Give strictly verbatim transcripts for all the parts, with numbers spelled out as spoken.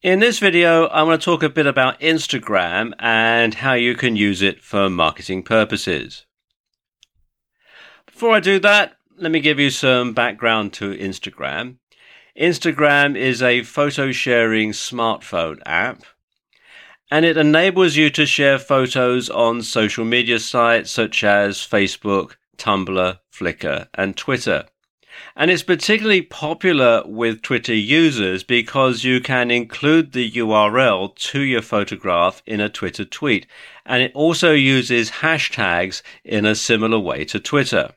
In this video, I want to talk a bit about Instagram and how you can use it for marketing purposes. Before I do that, let me give you some background to Instagram. Instagram is a photo sharing smartphone app, and it enables you to share photos on social media sites such as Facebook, Tumblr, Flickr, and Twitter. And it's particularly popular with Twitter users because you can include the U R L to your photograph in a Twitter tweet. And it also uses hashtags in a similar way to Twitter.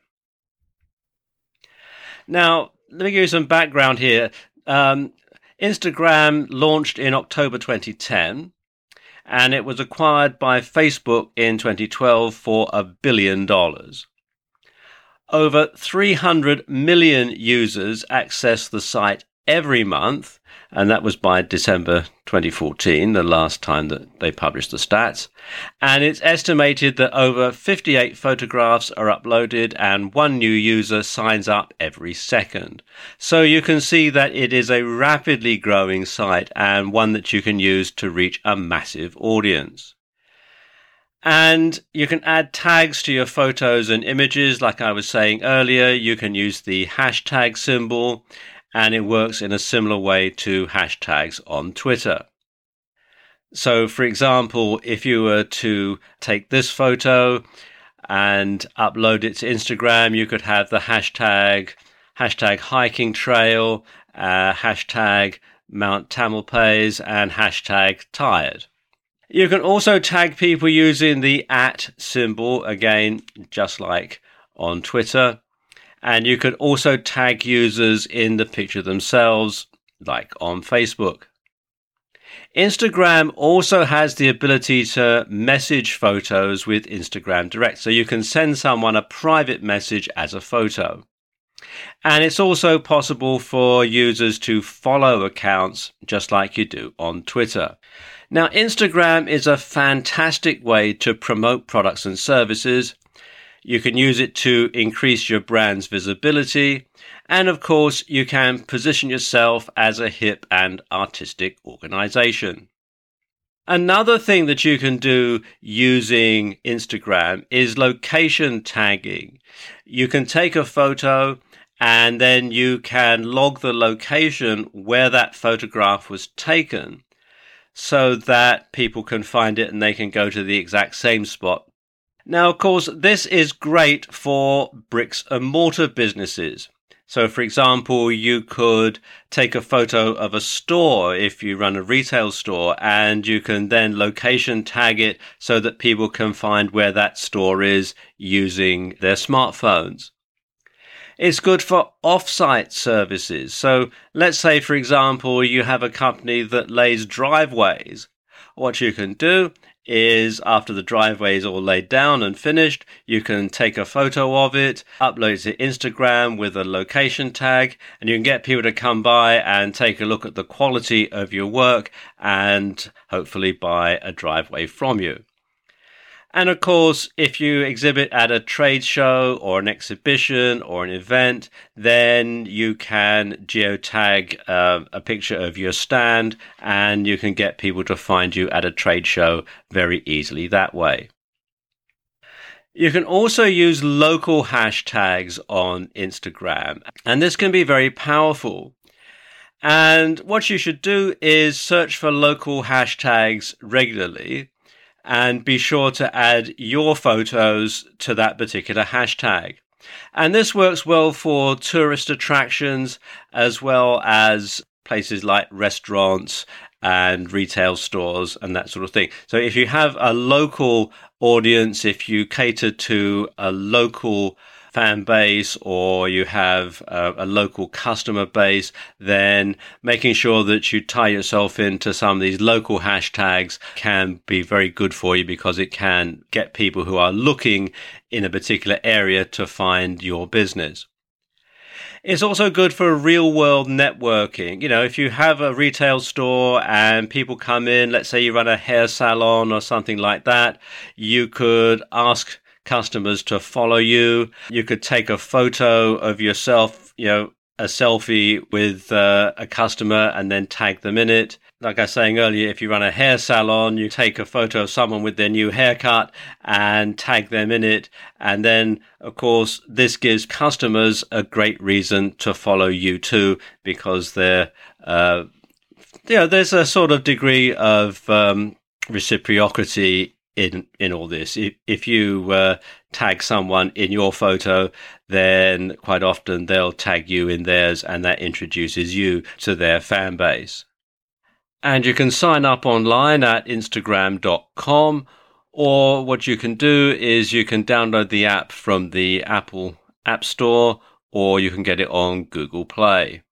Now, let me give you some background here. Um, Instagram launched in October twenty ten, and it was acquired by Facebook in twenty twelve for a billion dollars. Over three hundred million users access the site every month, and that was by December twenty fourteen, the last time that they published the stats. And it's estimated that over fifty-eight photographs are uploaded and one new user signs up every second. So you can see that it is a rapidly growing site and one that you can use to reach a massive audience. And you can add tags to your photos and images. Like I was saying earlier, you can use the hashtag symbol, and it works in a similar way to hashtags on Twitter. So, for example, if you were to take this photo and upload it to Instagram, you could have the hashtag, hashtag hiking trail, uh, hashtag Mount Tamalpais, and hashtag tired. You can also tag people using the at symbol, again, just like on Twitter. And you could also tag users in the picture themselves, like on Facebook. Instagram also has the ability to message photos with Instagram Direct. So you can send someone a private message as a photo. And it's also possible for users to follow accounts just like you do on Twitter. Now, Instagram is a fantastic way to promote products and services. You can use it to increase your brand's visibility. And of course, you can position yourself as a hip and artistic organization. Another thing that you can do using Instagram is location tagging. You can take a photo and then you can log the location where that photograph was taken, so that people can find it and they can go to the exact same spot. Now, of course, this is great for bricks and mortar businesses. So, for example, you could take a photo of a store if you run a retail store, and you can then location tag it so that people can find where that store is using their smartphones. It's good for off-site services. So let's say, for example, you have a company that lays driveways. What you can do is, after the driveway is all laid down and finished, you can take a photo of it, upload it to Instagram with a location tag, and you can get people to come by and take a look at the quality of your work and hopefully buy a driveway from you. And of course, if you exhibit at a trade show or an exhibition or an event, then you can geotag uh, a picture of your stand, and you can get people to find you at a trade show very easily that way. You can also use local hashtags on Instagram, and this can be very powerful. And what you should do is search for local hashtags regularly, and be sure to add your photos to that particular hashtag. And this works well for tourist attractions as well as places like restaurants and retail stores and that sort of thing. So if you have a local audience, if you cater to a local fan base, or you have a, a local customer base, then making sure that you tie yourself into some of these local hashtags can be very good for you, because it can get people who are looking in a particular area to find your business. It's also good for real world networking. You know, if you have a retail store and people come in, let's say you run a hair salon or something like that, you could ask customers to follow you. You could take a photo of yourself, you know, a selfie with uh, a customer and then tag them in it. Like I was saying earlier, if you run a hair salon, you take a photo of someone with their new haircut and tag them in it. And then, of course, this gives customers a great reason to follow you too, because they're, uh, you know, there's a sort of degree of um, reciprocity in in all this. If, if you uh, tag someone in your photo, then quite often they'll tag you in theirs, and that introduces you to their fan base. And you can sign up online at Instagram dot com, or what you can do is you can download the app from the Apple App Store, or you can get it on Google Play.